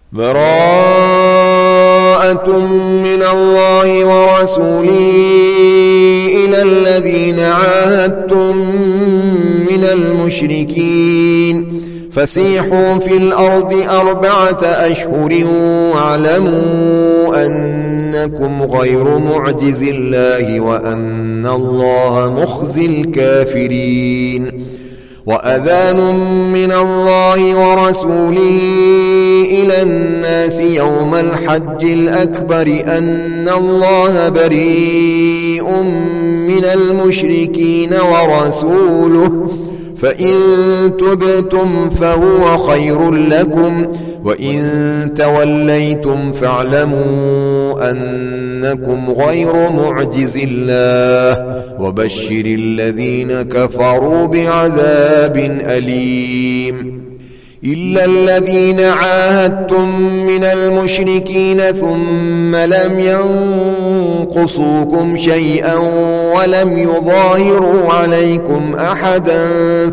براءة من الله ورسوله إلى الذين عاهدتم من المشركين فسيحوا في الأرض 4 أشهر واعلموا أنكم غير معجز الله وأن الله مخزي الكافرين. وأذان من الله ورسوله إلى الناس يوم الحج الأكبر أن الله بريء من المشركين ورسوله فإن تبتم فهو خير لكم وإن توليتم فاعلموا أنكم غير معجز الله وبشر الذين كفروا بعذاب أليم. إلا الذين عاهدتم من المشركين ثم لم ينقصوكم شيئا ولم يظاهروا عليكم أحدا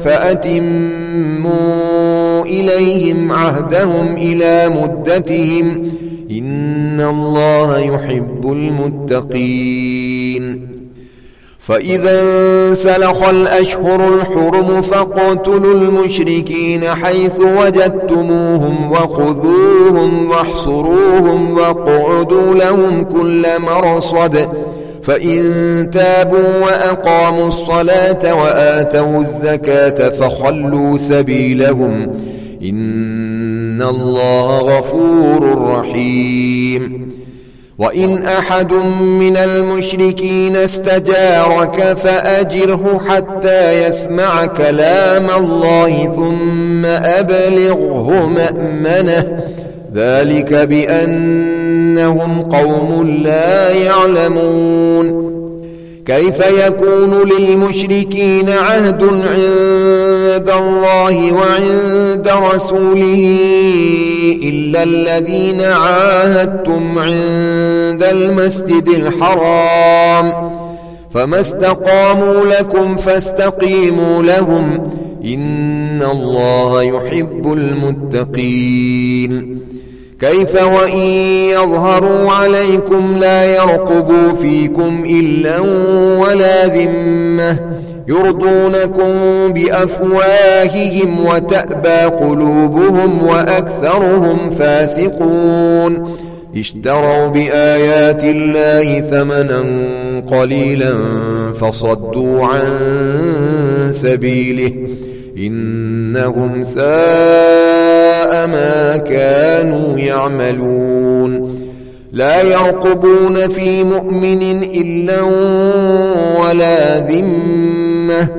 فأتموا إليهم عهدهم إلى مدتهم إن الله يحب المتقين. فإذا انسلخ الأشهر الحرم فاقتلوا المشركين حيث وجدتموهم وخذوهم واحصروهم واقعدوا لهم كل مرصد فإن تابوا وأقاموا الصلاة وآتوا الزكاة فخلوا سبيلهم إن الله غفور رحيم. وإن أحد من المشركين استجارك فأجره حتى يسمع كلام الله ثم أبلغه مأمنه ذلك بأنهم قوم لا يعلمون. كيف يكون للمشركين عهد عند الله وعند رسوله إلا الذين عاهدتم عند المسجد الحرام فما استقاموا لكم فاستقيموا لهم إن الله يحب المتقين. كيف وإن يظهروا عليكم لا يرقبوا فيكم إلا ولا ذمة يرضونكم بأفواههم وتأبى قلوبهم وأكثرهم فاسقون. اشتروا بآيات الله ثمنا قليلا فصدوا عن سبيله إنهم ساء ما كانوا يعملون. لا يرقبون في مؤمن إلا ولا ذمة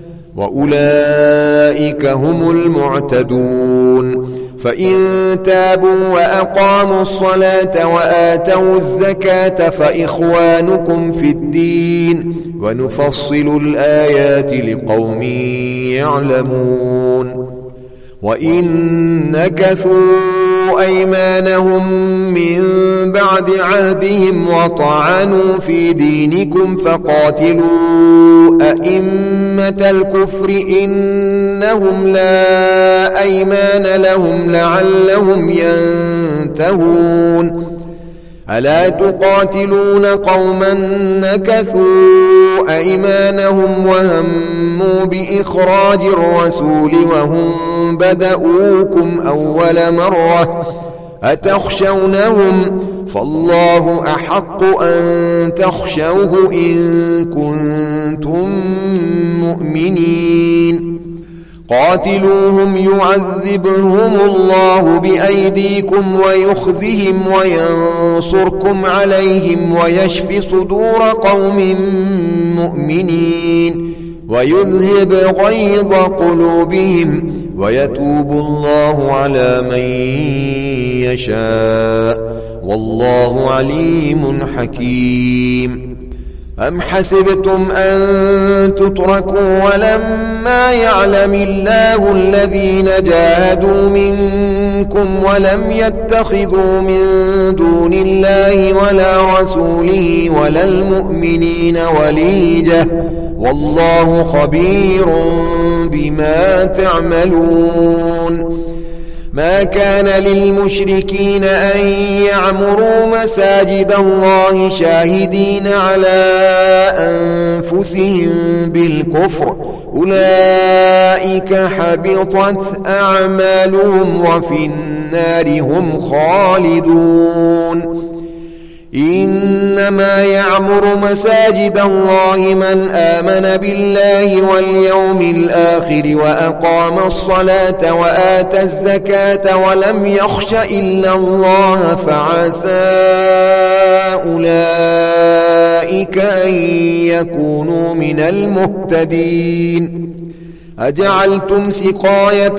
وأولئك هم المعتدون. فإن تابوا وأقاموا الصلاة وآتوا الزكاة فإخوانكم في الدين ونفصل الآيات لقوم يعلمون. وإن نكثوا أيمانهم من بعد عهدهم وطعنوا في دينكم فقاتلوا أئمة الكفر إنهم لا أيمان لهم لعلهم ينتهون. ألا تقاتلون قوما نكثوا أيمانهم وهموا بإخراج الرسول وهم بدؤوكم أول مرة أتخشونهم فالله أحق أن تخشوه إن كنتم مؤمنين. قاتلوهم يعذبهم الله بأيديكم ويخزهم وينصركم عليهم ويشفي صدور قوم مؤمنين ويذهب غيظ قلوبهم ويتوب الله على من يشاء والله عليم حكيم. أم حسبتم أن تتركوا ولما يعلم الله الذين جاهدوا منكم ولم يتخذوا من دون الله ولا رسوله ولا المؤمنين وليجة والله خبير بما تعملون. ما كان للمشركين أن يعمروا مساجد الله شاهدين على أنفسهم بالكفر أولئك حبطت أعمالهم وفي النار هم خالدون إنما يعمر مساجد الله من آمن بالله واليوم الآخر وأقام الصلاة وآتى الزكاة ولم يخش إلا الله فعسى أولئك أن يكونوا من المهتدين أجعلتم سقاية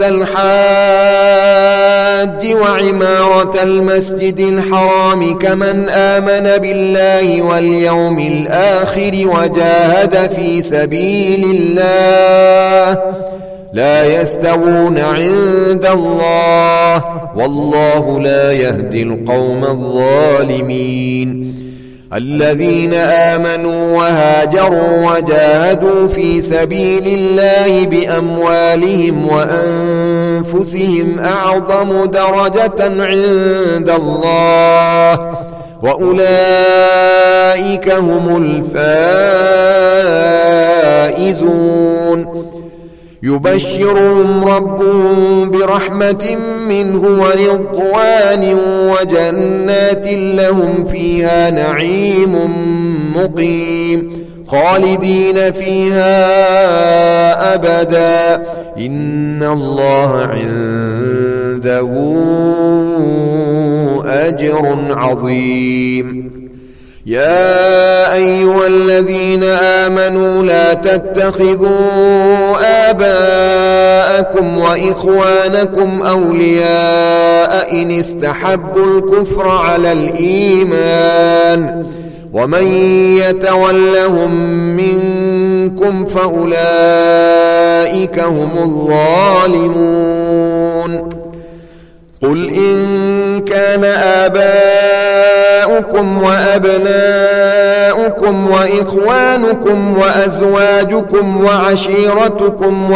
الحاج وعمارة المسجد الحرام كمن آمن بالله واليوم الآخر وجاهد في سبيل الله لا يستوون عند الله والله لا يهدي القوم الظالمين الذين آمنوا وهاجروا وجاهدوا في سبيل الله بأموالهم وأنفسهم أعظم درجة عند الله وأولئك هم الفائزون يبشرهم ربهم برحمة منه ورضوان وجنات لهم فيها نعيم مقيم خالدين فيها أبدا إن الله عنده أجر عظيم يا أيها الذين آمنوا لا تتخذوا آباءكم وإخوانكم أولياء إن استحبوا الكفر على الإيمان ومن يتولهم منكم فأولئك هم الظالمون قل إن كان آباؤكم وأبناؤكم وإخوانكم وأزواجكم وعشيرتكم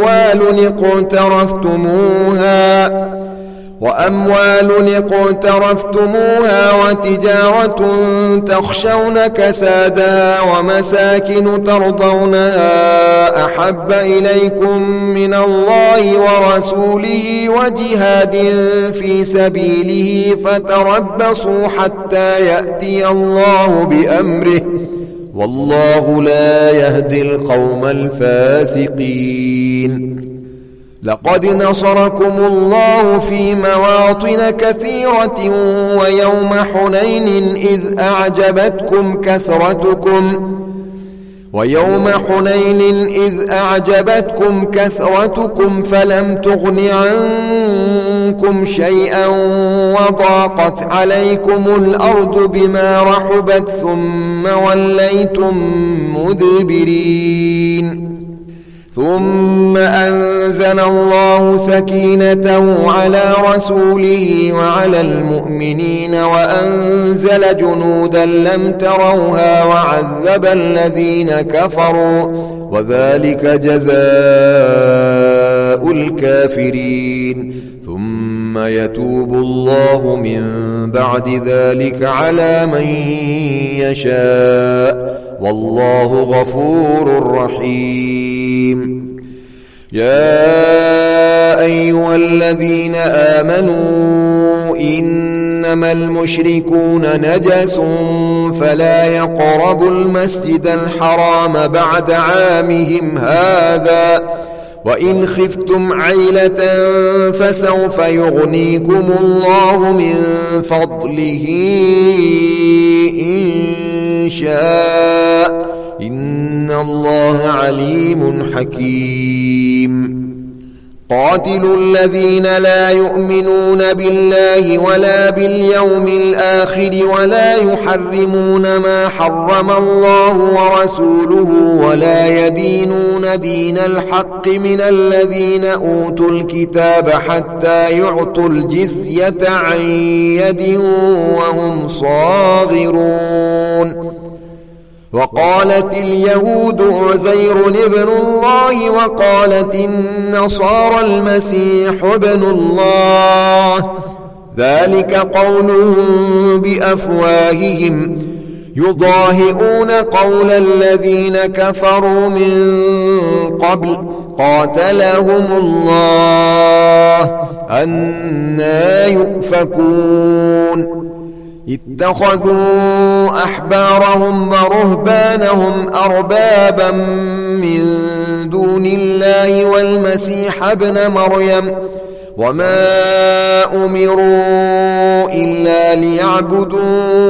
وأموال اقترفتموها وتجارة تخشون كسادها ومساكن ترضونها أحب إليكم من الله ورسوله وجهاد في سبيله فتربصوا حتى يأتي الله بأمره والله لا يهدي القوم الفاسقين لقد نصركم الله في مواطن كثيرة ويوم حنين إذ أعجبتكم كثرتكم فلم تغن عنكم شيئا وضاقت عليكم الأرض بما رحبت ثم وليتم مدبرين ثم أنزل الله سكينته على رسوله وعلى المؤمنين وأنزل جنودا لم تروها وعذب الذين كفروا وذلك جزاء الكافرين ثم يتوب الله من بعد ذلك على من يشاء والله غفور رحيم يا أيها الذين آمنوا إنما المشركون نجس فلا يقربوا المسجد الحرام بعد عامهم هذا وإن خفتم عيلة فسوف يغنيكم الله من فضله إن شاء إن الله عليم حكيم قاتلوا الذين لا يؤمنون بالله ولا باليوم الآخر ولا يحرمون ما حرم الله ورسوله ولا يدينون دين الحق من الذين أوتوا الكتاب حتى يعطوا الجزية عن يد وهم صاغرون وقالت اليهود عزير ابن الله وقالت النصارى المسيح ابن الله، ذلك قولهم بأفواههم يضاهئون قول الذين كفروا من قبل قاتلهم الله أنى يؤفكون. اتخذوا أحبارهم ورهبانهم أربابا من دون الله والمسيح ابن مريم وما أمروا إلا ليعبدوا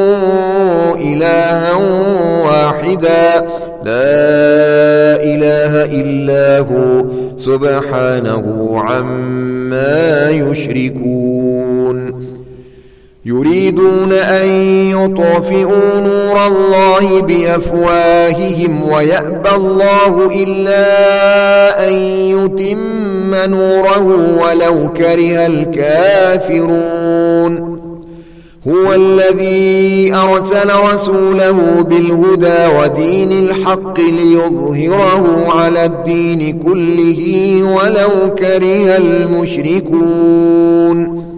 إلها واحدا لا إله إلا هو سبحانه عما يشركون. يريدون أن يطفئوا نور الله بأفواههم ويأبى الله إلا أن يتم نوره ولو كره الكافرون. هو الذي أرسل رسوله بالهدى ودين الحق ليظهره على الدين كله ولو كره المشركون.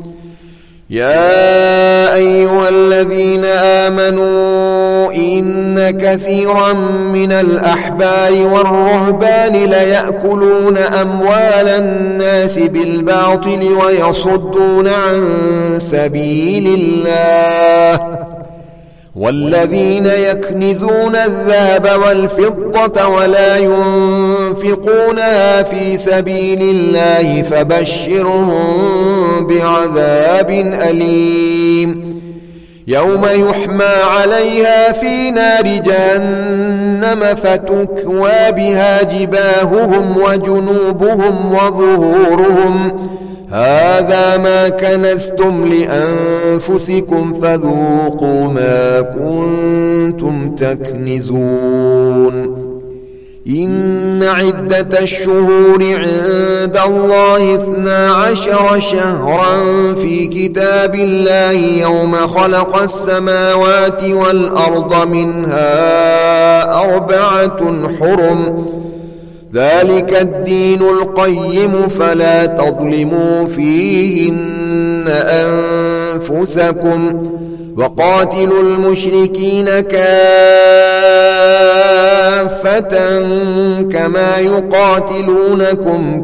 يا أيها الذين آمنوا إن كثيرا من الأحبار والرهبان ليأكلون أموال الناس بالباطل ويصدون عن سبيل الله، والذين يكنزون الذهب والفضة ولا ينفقونها في سبيل الله فبشرهم بعذاب أليم يوم يحمى عليها في نار جهنم فتكوى بها جباههم وجنوبهم وظهورهم هذا ما كنزتم لأنفسكم فذوقوا ما كنتم تكنزون. إن عدة الشهور عند الله 12 شهرا في كتاب الله يوم خلق السماوات والأرض منها 4 حرم ذلك الدين القيم فلا تظلموا فيهن أنفسكم وقاتلوا المشركين كافة كما يقاتلونكم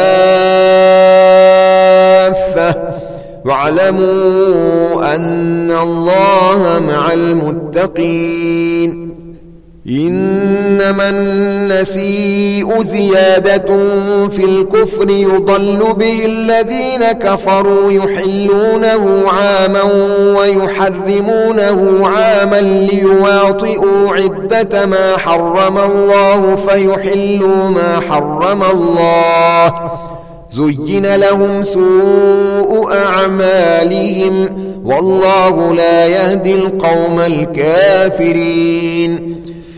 كافة واعلموا أن الله مع المتقين. إنما النسيء زيادة في الكفر يضل به الذين كفروا يحلونه عاما ويحرمونه عاما ليواطئوا عدة ما حرم الله فيحلوا ما حرم الله زين لهم سوء أعمالهم والله لا يهدي القوم الكافرين.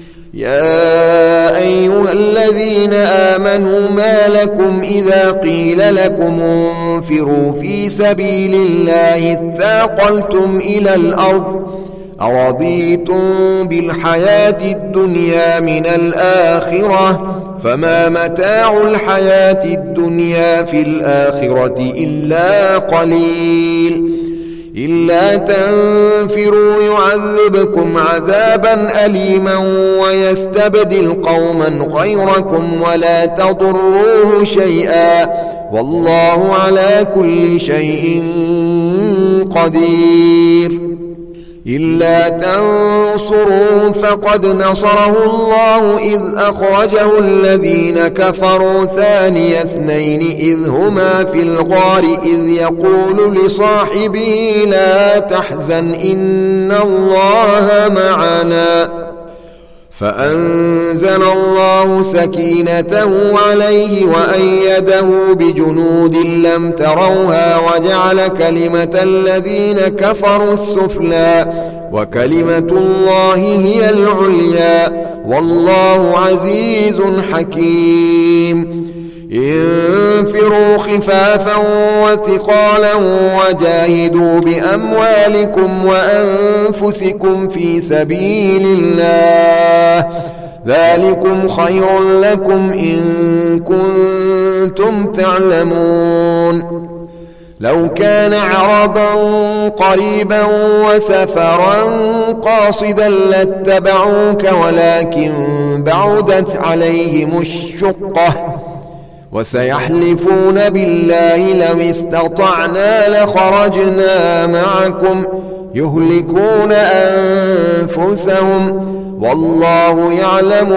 يا أيها الذين آمنوا ما لكم إذا قيل لكم انفروا في سبيل الله اثاقلتم إلى الأرض أرضيتم بالحياة الدنيا من الآخرة فما متاع الحياة الدنيا في الآخرة إلا قليل. إلا تنفروا يعذبكم عذابا أليما ويستبدل قوما غيركم ولا تضروه شيئا والله على كل شيء قدير. إلا تنصروا فقد نصره الله إذ أخرجه الذين كفروا ثاني اثنين إذ هما في الغار إذ يقول لصاحبه لا تحزن إن الله معنا فأنزل الله سكينته عليه وأيده بجنود لم تروها وجعل كلمة الذين كفروا السفلى وكلمة الله هي العليا والله عزيز حكيم. انفروا خفافا وثقالا وجاهدوا بأموالكم وأنفسكم في سبيل الله ذلكم خير لكم إن كنتم تعلمون. لو كان عرضا قريبا وسفرا قاصدا لاتبعوك ولكن بعدت عليهم الشقة وسيحلفون بالله لو استطعنا لخرجنا معكم يهلكون أنفسهم والله يعلم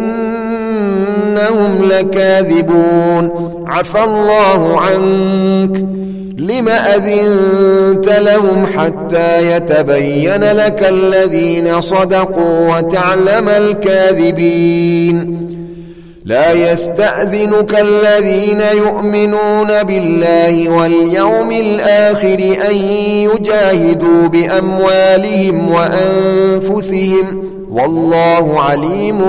إنهم لكاذبون. عفى الله عنك لم أذنت لهم حتى يتبين لك الذين صدقوا وتعلم الكاذبين. لا يستأذنك الذين يؤمنون بالله واليوم الآخر أن يجاهدوا بأموالهم وأنفسهم والله عليم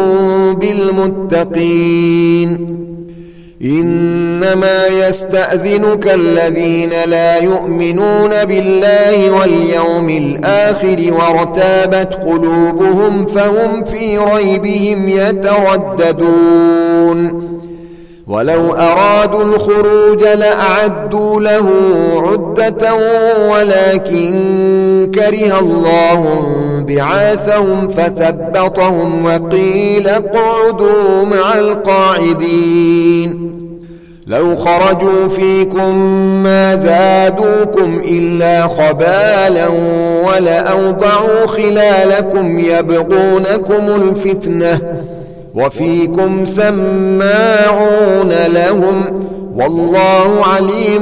بالمتقين. إنما يستأذنك الذين لا يؤمنون بالله واليوم الآخر وارتابت قلوبهم فهم في ريبهم يترددون. ولو أرادوا الخروج لأعدوا له عدة ولكن كره الله بعاثهم فثبطهم وقيل اقعدوا مع القاعدين. لو خرجوا فيكم ما زادوكم إلا خبالا ولأوضعوا خلالكم يبغونكم الفتنة وفيكم سماعون لهم والله عليم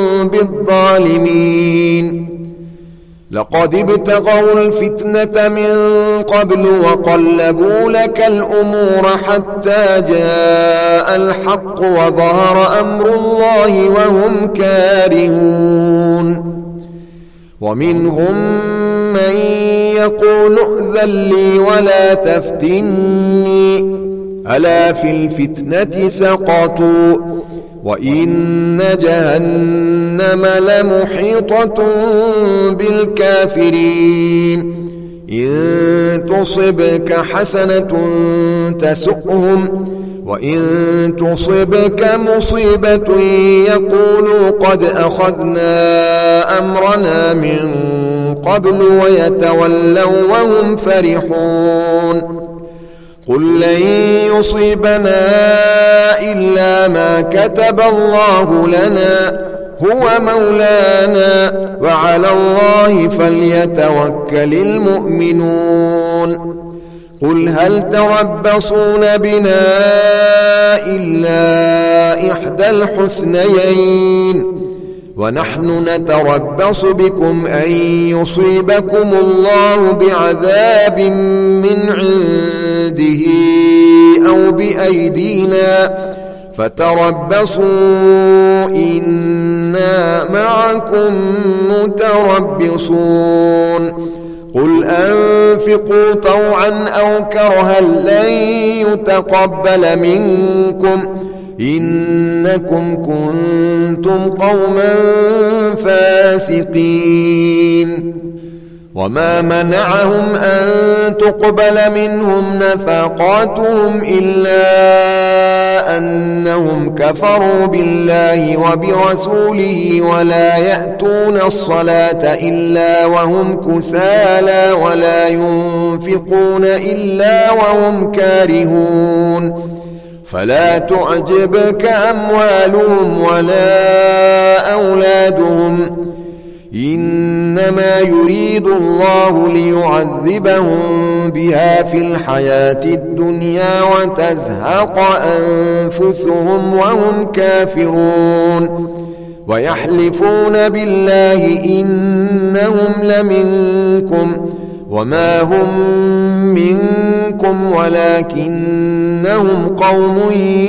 بالظالمين. لقد ابتغوا الفتنة من قبل وقلبوا لك الأمور حتى جاء الحق وظهر أمر الله وهم كارهون. ومنهم من يقول ائذن لي ولا تفتني ألا في الفتنة سقطوا وإن جهنم لمحيطة بالكافرين. إن تصبك حسنة تسؤهم وإن تصبك مصيبة يقولوا قد أخذنا أمرنا من قبل ويتولوا وهم فرحون. قل لن يصيبنا إلا ما كتب الله لنا هو مولانا وعلى الله فليتوكل المؤمنون. قل هل تربصون بنا إلا إحدى الحسنيين ونحن نتربص بكم أن يصيبكم الله بعذاب من عنده أو بأيدينا فتربصوا إنا معكم متربصون. قل أنفقوا طوعا أو كرها لن يتقبل منكم إنكم كنتم قوما فاسقين. وما منعهم أن تقبل منهم نفقاتهم إلا أنهم كفروا بالله وبرسوله ولا يأتون الصلاة إلا وهم كسالى ولا ينفقون إلا وهم كارهون. فلا تعجبك أموالهم ولا أولادهم إنما يريد الله ليعذبهم بها في الحياة الدنيا وتزهق أنفسهم وهم كافرون. ويحلفون بالله إنهم لمنكم وما هم منكم ولكنهم قوم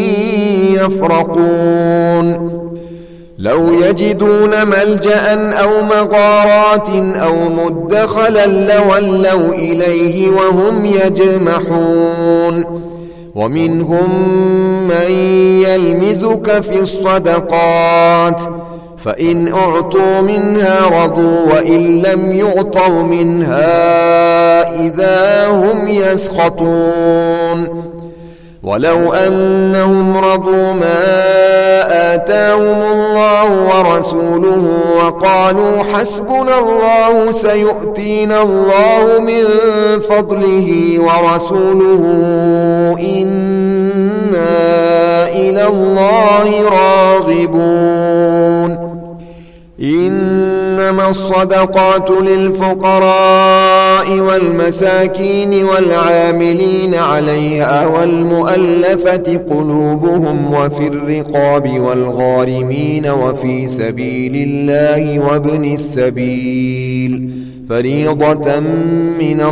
يفرقون. لو يجدون ملجأ أو مغارات أو مدخلا لولوا إليه وهم يجمحون. ومنهم من يلمزك في الصدقات فإن أعطوا منها رضوا وإن لم يعطوا منها إذا هم يسخطون ولو أنهم رضوا ما آتاهم الله ورسوله وقالوا حسبنا الله سيؤتينا الله من فضله ورسوله إنا إلى الله راغبون إنما الصدقات للفقراء والمساكين والعاملين عليها والمؤلفة قلوبهم وفي الرقاب والغارمين وفي سبيل الله وابن السبيل فريضة من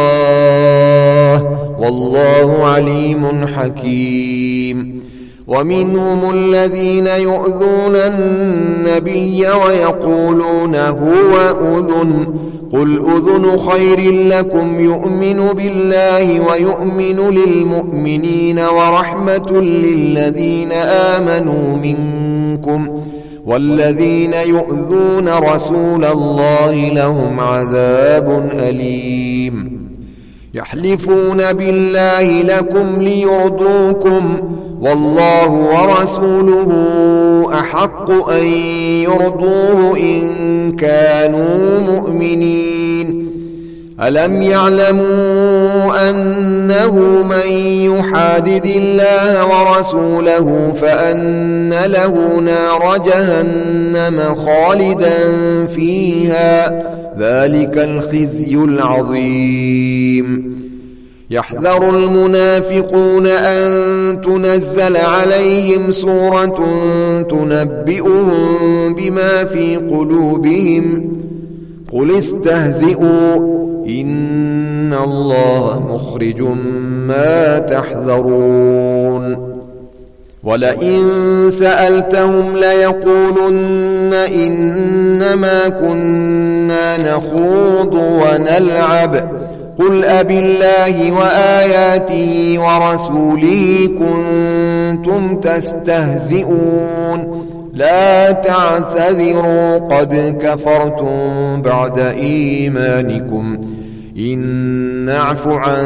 الله والله عليم حكيم ومنهم الذين يؤذون النبي ويقولون هو أذن قل أذن خير لكم يؤمن بالله ويؤمن للمؤمنين ورحمة للذين آمنوا منكم والذين يؤذون رسول الله لهم عذاب أليم يحلفون بالله لكم ليرضوكم والله ورسوله أحق أن يرضوه إن كانوا مؤمنين ألم يعلموا أنه من يحادد الله ورسوله فأن له نار جهنم خالدا فيها ذلك الخزي العظيم يحذر المنافقون أن تنزل عليهم سورة تنبئهم بما في قلوبهم قل استهزئوا إن الله مخرج ما تحذرون ولئن سألتهم ليقولن إنما كنا نخوض ونلعب قل أبالله وآياته ورسوله كنتم تستهزئون لا تعتذروا قد كفرتم بعد إيمانكم إن نعف عن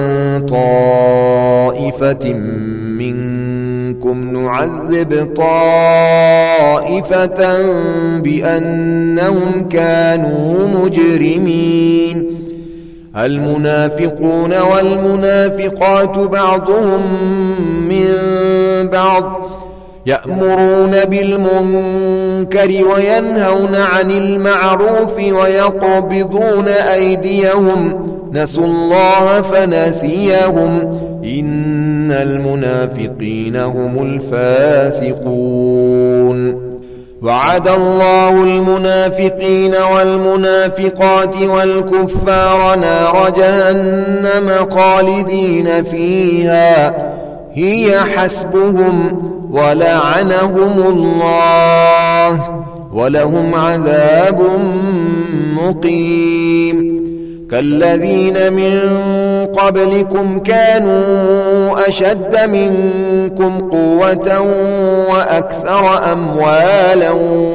طائفة منكم نعذب طائفة بأنهم كانوا مجرمين المنافقون والمنافقات بعضهم من بعض يأمرون بالمنكر وينهون عن المعروف ويقبضون أيديهم نسوا الله فنسيهم إن المنافقين هم الفاسقون وعد الله المنافقين والمنافقات والكفار نار جهنم خالدين فيها هي حسبهم ولعنهم الله ولهم عذاب مقيم كالذين من قبلكم كانوا أشد منكم قوة وأكثر أموالا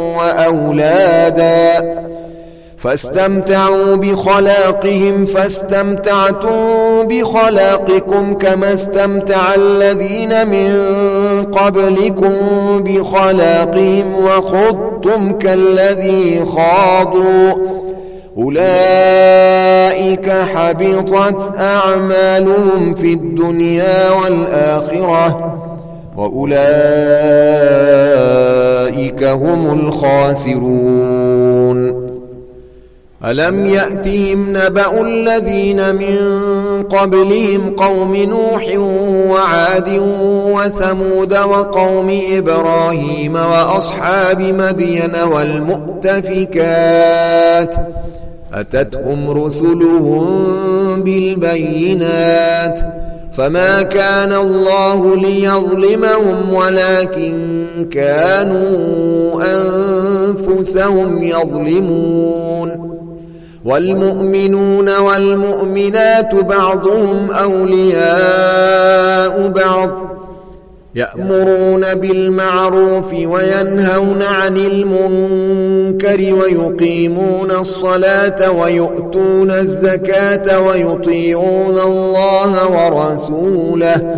وأولادا فاستمتعوا بخلاقهم فاستمتعتم بخلاقكم كما استمتع الذين من قبلكم بخلاقهم وخضتم كالذي خاضوا أولئك حبطت أعمالهم في الدنيا والآخرة وأولئك هم الخاسرون ألم يأتهم نبأ الذين من قبلهم قوم نوح وعاد وثمود وقوم إبراهيم وأصحاب مدين والمؤتفكات أتتهم رسلهم بالبينات فما كان الله ليظلمهم ولكن كانوا أنفسهم يظلمون والمؤمنون والمؤمنات بعضهم أولياء بعض يأمرون بالمعروف وينهون عن المنكر ويقيمون الصلاة ويؤتون الزكاة ويطيعون الله ورسوله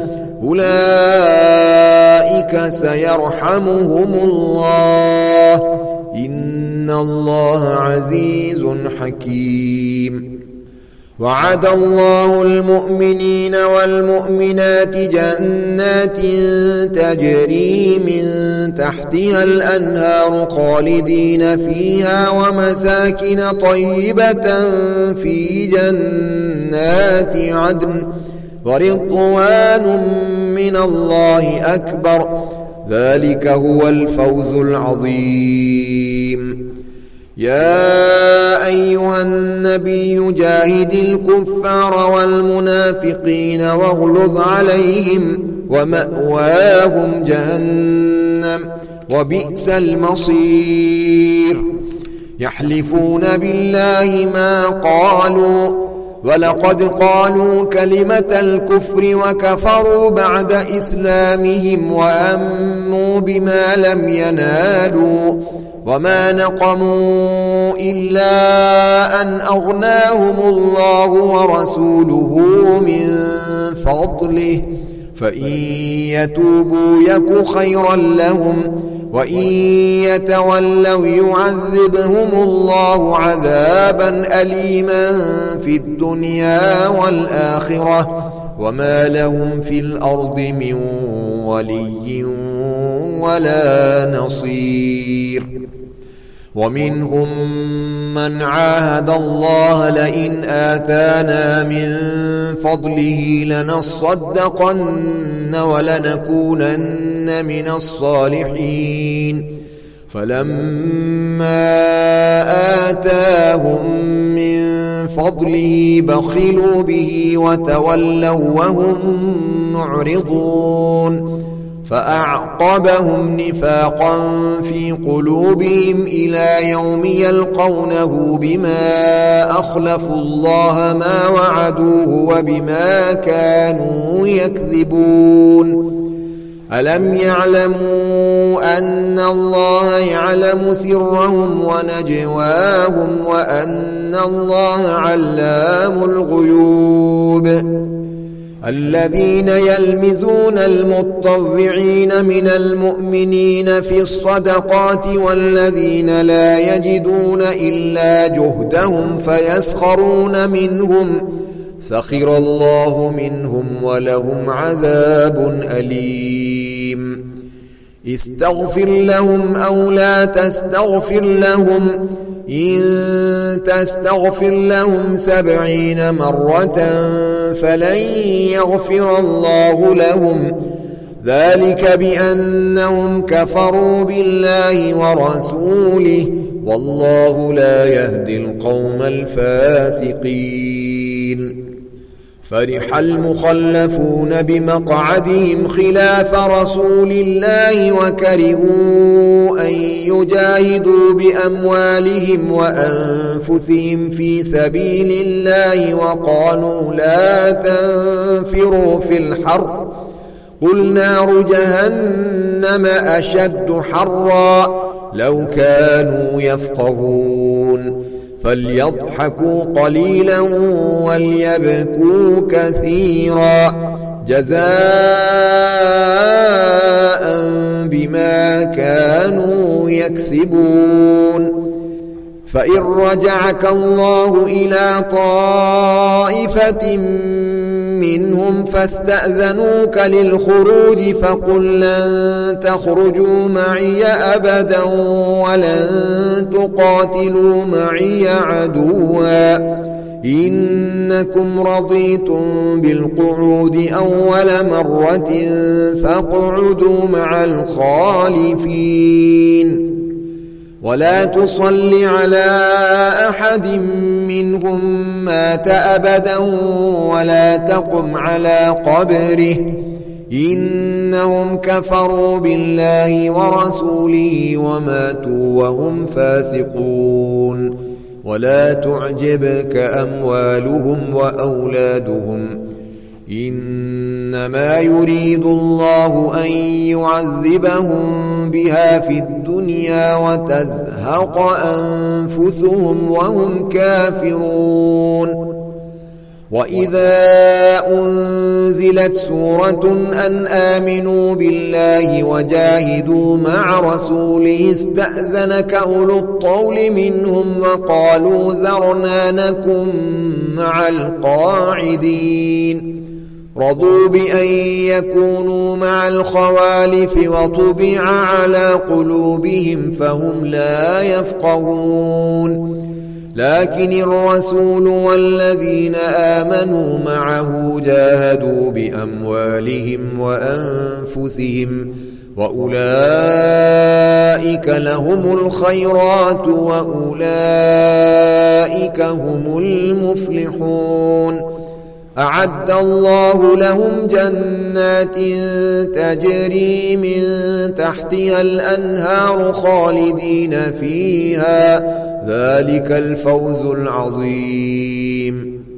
أولئك سيرحمهم الله إن الله عزيز حكيم. وعد الله المؤمنين والمؤمنات جنات تجري من تحتها الأنهار خالدين فيها ومساكن طيبة في جنات عدن ورضوان من الله أكبر ذلك هو الفوز العظيم. يا أيها النبي جاهد الكفار والمنافقين واغلظ عليهم ومأواهم جهنم وبئس المصير. يحلفون بالله ما قالوا ولقد قالوا كلمة الكفر وكفروا بعد إسلامهم وأموا بما لم ينالوا وما نقموا إلا أن أغناهم الله ورسوله من فضله فإن يتوبوا يك خيرا لهم وإن يتولوا يعذبهم الله عذابا أليما في الدنيا والآخرة وما لهم في الأرض من ولي ولا نصير. ومنهم من عاهد الله لئن آتانا من فضله لنصدقن ولنكونن من الصالحين فلما آتاهم من فضله بخلوا به وتولوا وهم معرضون فأعقبهم نفاقا في قلوبهم إلى يوم يلقونه بما أخلفوا الله ما وعدوه وبما كانوا يكذبون. ألم يعلموا أن الله يعلم سرهم ونجواهم وأن الله علام الغيوب. الذين يلمزون المطوعين من المؤمنين في الصدقات والذين لا يجدون إلا جهدهم فيسخرون منهم سخر الله منهم ولهم عذاب أليم. استغفر لهم أو لا تستغفر لهم إن تستغفر لهم 70 مرة فلن يغفر الله لهم ذلك بأنهم كفروا بالله ورسوله والله لا يهدي القوم الفاسقين. فرح المخلفون بمقعدهم خلاف رسول الله وكرهوا أن يجاهدوا بأموالهم وأنفسهم في سبيل الله وقالوا لا تنفروا في الحر قل نار جهنم أشد حرا لو كانوا يفقهون فليضحكوا قليلا وليبكوا كثيرا جزاء بما كانوا يكسبون. فإن رجعك الله إلى طائفة منهم فاستأذنوك للخروج فقل لن تخرجوا معي أبدا ولن تقاتلوا معي عدوا إنكم رضيتم بالقعود أول مرة فاقعدوا مع الخالفين ولا تصل على أحد منهم مات أبدا ولا تقم على قبره إنهم كفروا بالله ورسوله وماتوا وهم فاسقون. ولا تعجبك أموالهم وأولادهم إنما يريد الله أن يعذبهم بها في الدنيا وتزهق أنفسهم وهم كافرون. وإذا أنزلت سورة أن آمنوا بالله وجاهدوا مع رسوله استأذنك أولو الطول منهم وقالوا ذرنا نكن مع القاعدين. رضوا بأن يكونوا مع الخوالف وطبع على قلوبهم فهم لا يفقهون. لكن الرسول والذين آمنوا معه جاهدوا بأموالهم وأنفسهم وأولئك لهم الخيرات وأولئك هم المفلحون. أعد الله لهم جنات تجري من تحتها الأنهار خالدين فيها ذلك الفوز العظيم.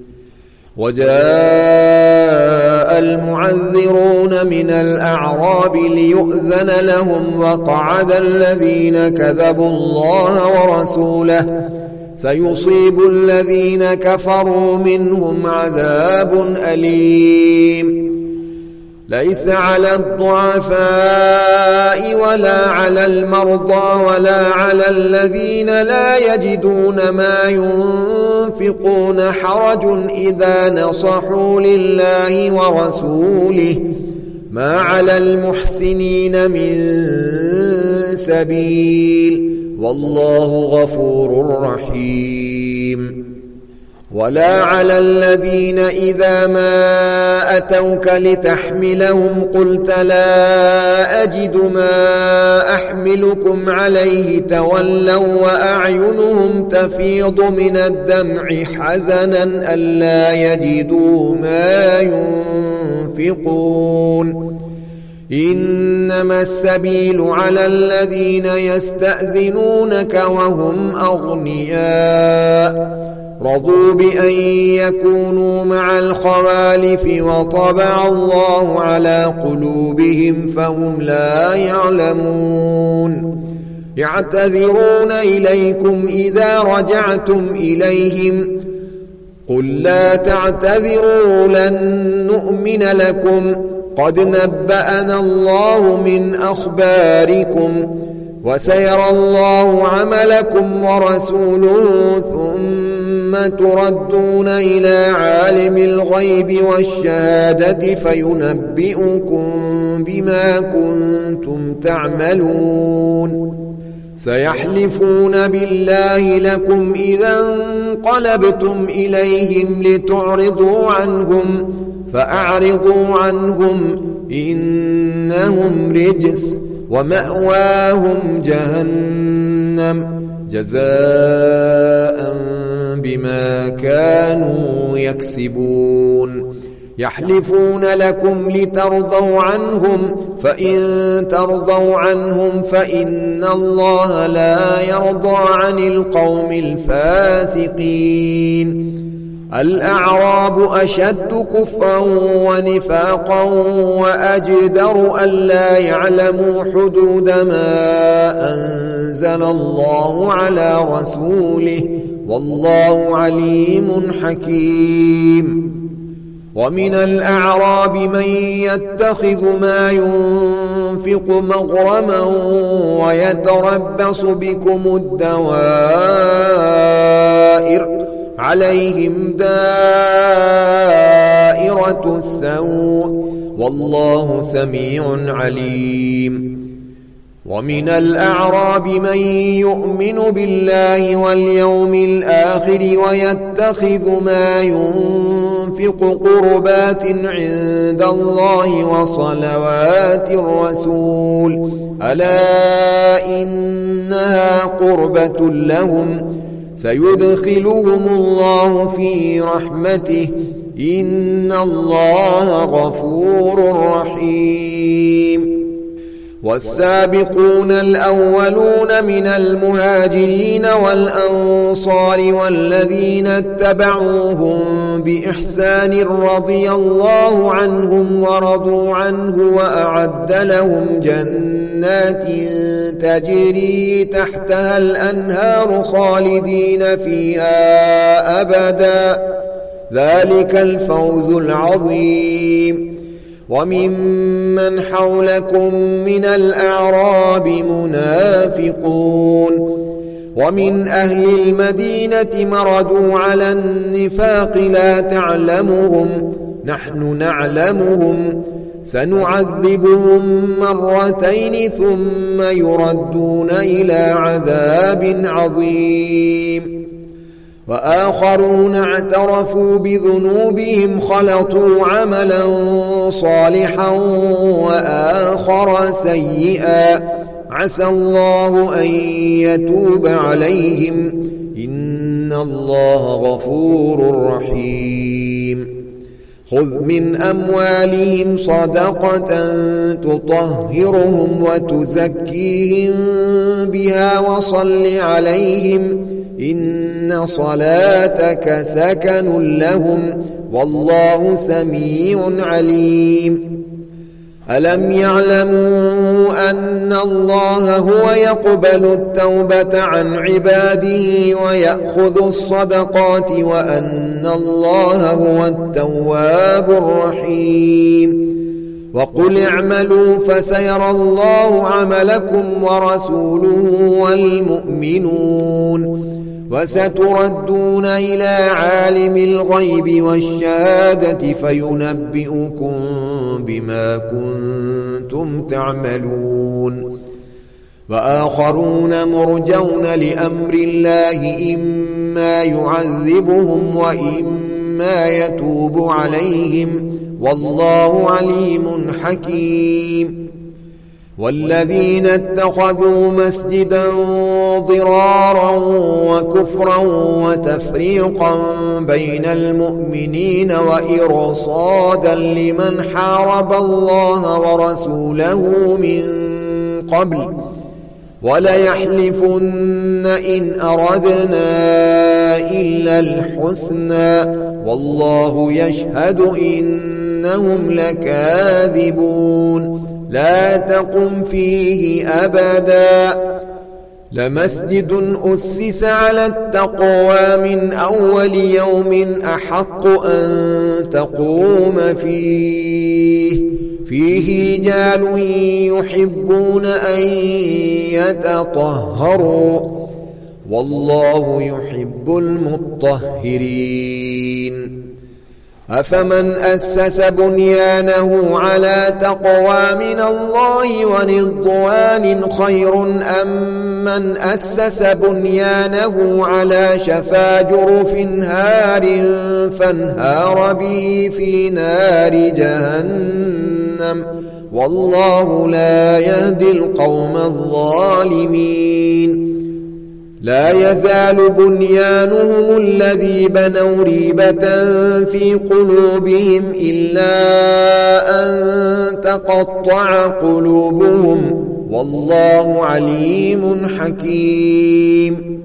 وجاء المعذرون من الأعراب ليؤذن لهم وقعد الذين كذبوا الله ورسوله سيصيب الذين كفروا منهم عذاب أليم. ليس على الضعفاء ولا على المرضى ولا على الذين لا يجدون ما ينفقون حرج إذا نصحوا لله ورسوله ما على المحسنين من سبيل والله غفور رحيم. ولا على الذين إذا ما أتوك لتحملهم قلت لا أجد ما أحملكم عليه تولوا وأعينهم تفيض من الدمع حزنا ألا يجدوا ما ينفقون. إنما السبيل على الذين يستأذنونك وهم أغنياء رضوا بأن يكونوا مع الخوالف وطبع الله على قلوبهم فهم لا يعلمون. يعتذرون إليكم إذا رجعتم إليهم قل لا تعتذروا لن نؤمن لكم قد نبأنا الله من أخباركم وسيرى الله عملكم ورسوله ثم تردون إلى عالم الغيب والشهادة فينبئكم بما كنتم تعملون. سيحلفون بالله لكم إذا انقلبتم إليهم لتعرضوا عنهم فأعرضوا عنهم إنهم رجس ومأواهم جهنم جزاء بما كانوا يكسبون. يحلفون لكم لترضوا عنهم فإن ترضوا عنهم فإن الله لا يرضى عن القوم الفاسقين. الأعراب أشد كفرا ونفاقا وأجدر ألا يعلموا حدود ما أنزل الله على رسوله والله عليم حكيم. ومن الأعراب من يتخذ ما ينفق مغرما ويتربص بكم الدوائر عليهم دائرة السوء والله سميع عليم. ومن الأعراب من يؤمن بالله واليوم الآخر ويتخذ ما ينفق قربات عند الله وصلوات الرسول ألا إنها قربة لهم سيدخلهم الله في رحمته إن الله غفور رحيم. والسابقون الأولون من المهاجرين والأنصار والذين اتبعوهم بإحسان رضي الله عنهم ورضوا عنه وأعد لهم جنات تجري تحتها الأنهار خالدين فيها أبدا ذلك الفوز العظيم. وممن حولكم من الأعراب منافقون ومن أهل المدينة مردوا على النفاق لا تعلمهم نحن نعلمهم سنعذبهم مرتين ثم يردون إلى عذاب عظيم. وآخرون اعترفوا بذنوبهم خلطوا عملا صالحا وآخر سيئا عسى الله أن يتوب عليهم إن الله غفور رحيم. خذ من أموالهم صدقة تطهرهم وتزكيهم بها وصل عليهم إن صلاتك سكن لهم والله سميع عليم. ألم يعلموا أن الله هو يقبل التوبة عن عباده ويأخذ الصدقات وأن الله هو التواب الرحيم. وقل اعملوا فسيرى الله عملكم ورسوله والمؤمنون وستردون إلى عالم الغيب والشهادة فينبئكم بما كنتم تعملون. وآخرون مرجون لأمر الله إما يعذبهم وإما يتوب عليهم والله عليم حكيم. والذين اتخذوا مسجدا ضرارا وكفرا وتفريقا بين المؤمنين وإرصادا لمن حارب الله ورسوله من قبل وليحلفن إن أردنا إلا الحسنى والله يشهد إنهم لكاذبون. لا تقم فيه أبدا لمسجد أسس على التقوى من أول يوم أحق أن تقوم فيه رجال يحبون أن يتطهروا والله يحب المطهرين. أفمن أسس بنيانه على تقوى من الله ورضوان خير أم من أسس بنيانه على شفا جرف هار فانهار به في نار جهنم والله لا يهدي القوم الظالمين. لا يزال بنيانهم الذي بنوا ريبة في قلوبهم إلا أن تقطع قلوبهم والله عليم حكيم.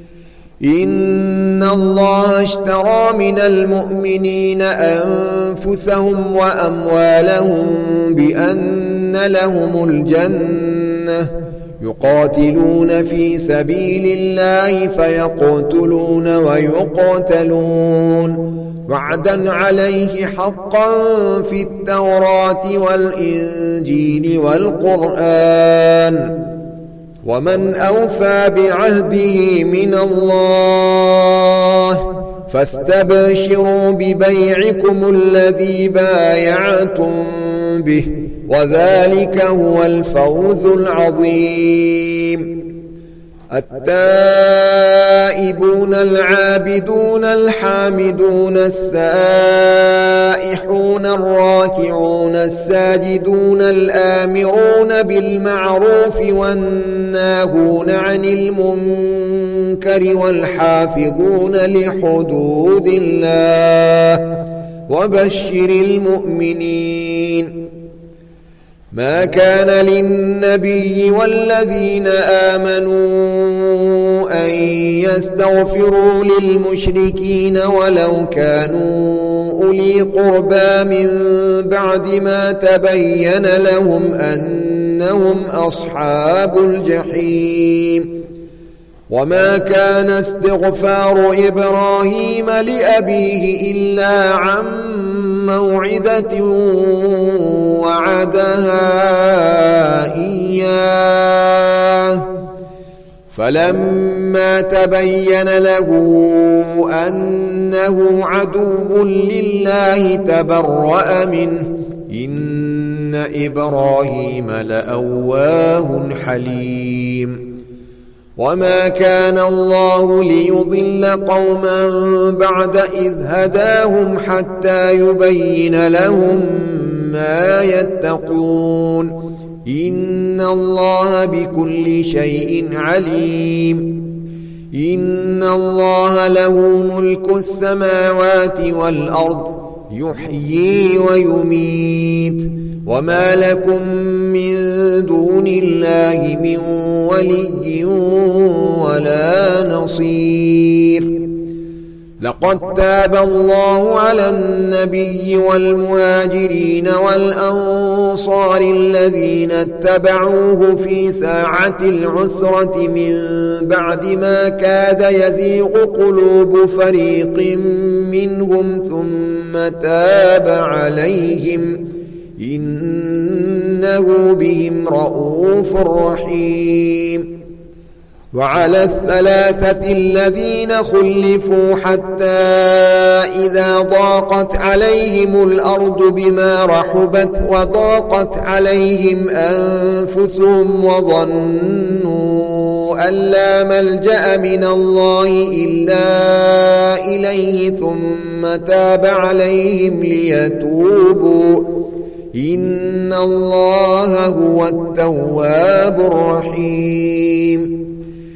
إن الله اشترى من المؤمنين أنفسهم وأموالهم بأن لهم الجنة يقاتلون في سبيل الله فيقتلون ويقتلون وعدا عليه حقا في التوراة والإنجيل والقرآن ومن أوفى بعهده من الله فاستبشروا ببيعكم الذي بايعتم به وذلك هو الفوز العظيم. التائبون العابدون الحامدون السائحون الراكعون الساجدون الآمرون بالمعروف والناهون عن المنكر والحافظون لحدود الله وبشر المؤمنين. ما كان للنبي والذين آمنوا أن يستغفروا للمشركين ولو كانوا أولي قربى من بعد ما تبين لهم أنهم أصحاب الجحيم وما كان استغفار إبراهيم لأبيه إلا عن موعدة وعدها إياه فلما تبين له أنه عدو لله تبرأ منه إن إبراهيم لأواه حليم وما كان الله ليضل قوما بعد إذ هداهم حتى يبين لهم ما يتقون إن الله بكل شيء عليم إن الله له ملك السماوات والأرض يحيي ويميت وما لكم من دون الله من ولي ولا نصير لقد تاب الله على النبي والمهاجرين والأنصار الذين اتبعوه في ساعة العسرة من بعد ما كاد يزيغ قلوب فريق منهم ثم تاب عليهم إنه بهم رؤوف رحيم وعلى الثلاثة الذين خلفوا حتى إذا ضاقت عليهم الأرض بما رحبت وضاقت عليهم أنفسهم وظنوا أن لا ملجأ من الله إلا إليه ثم تاب عليهم ليتوبوا إن الله هو التواب الرحيم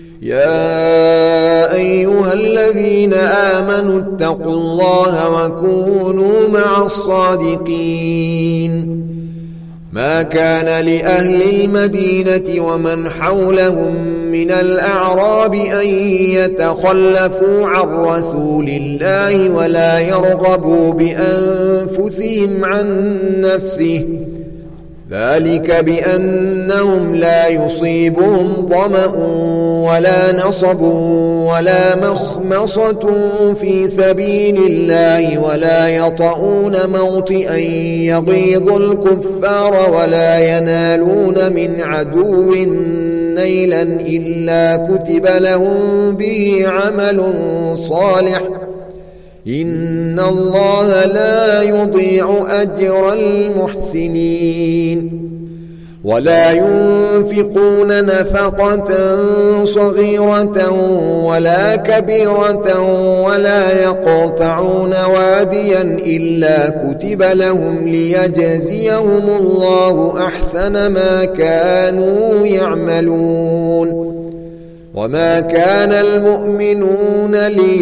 يا أيها الذين آمنوا اتقوا الله وكونوا مع الصادقين ما كان لأهل المدينة ومن حولهم من الأعراب أن يتخلفوا عن رسول الله ولا يرغبوا بأنفسهم عن نفسه ذلك بأنهم لا يصيبهم ظمأ ولا نصب ولا مخمصة في سبيل الله ولا يطؤون موطئا يغيظ الكفار ولا ينالون من عدو نيلا إلا كتب لهم به عمل صالح إن الله لا يضيع أجر المحسنين ولا ينفقون نفقة صغيرة ولا كبيرة ولا يقطعون واديا إلا كتب لهم ليجزيهم الله أحسن ما كانوا يعملون وما كان المؤمنون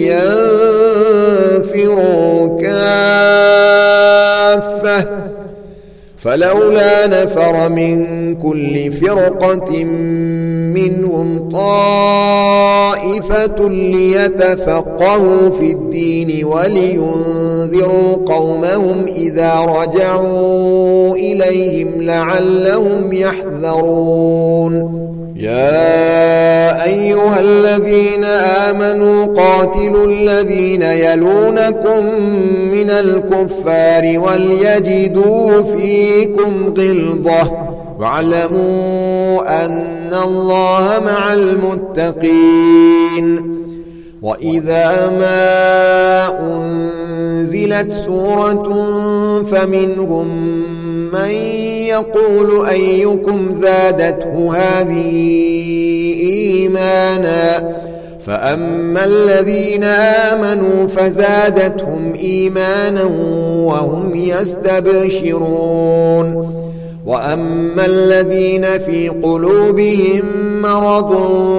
لينفروا كافة فلولا نفر من كل فرقة منهم طائفة ليتفقهوا في الدين ولينذروا قومهم إذا رجعوا إليهم لعلهم يحذرون يا أيها الذين آمنوا قاتلوا الذين يلونكم من الكفار وليجدوا فيكم غلظة واعلموا أن الله مع المتقين وإذا ما أنزلت سورة فمنهم من يقول أيكم زادته هذه إيمانا فأما الذين آمنوا فزادتهم إيمانا وهم يستبشرون وأما الذين في قلوبهم مرض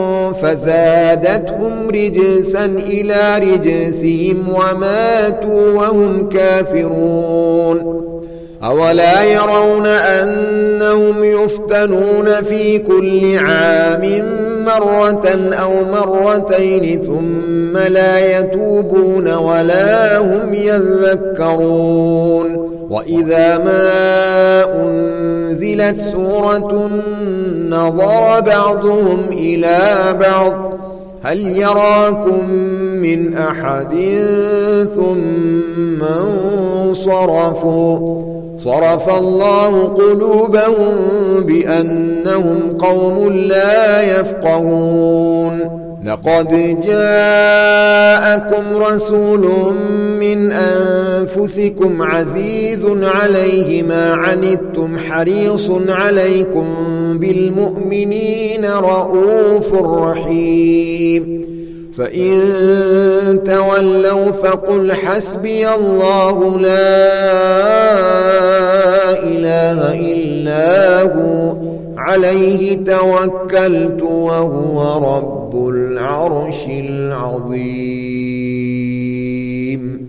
فزادتهم رجسا إلى رجسهم وماتوا وهم كافرون أولا يرون أنهم يفتنون في كل عام مرة أو مرتين ثم لا يتوبون ولا هم يذكرون وإذا ما أنزلت سورة نظر بعضهم إلى بعض هل يراكم من أحد ثم انصرفوا صرف الله قلوبهم بأنهم قوم لا يفقهون لقد جاءكم رسول من أنفسكم عزيز عليه ما عنتم حريص عليكم بالمؤمنين رؤوف رحيم فإن تولوا فقل حسبي الله لا إله إلا هو عليه توكلت وهو رب العرش العظيم.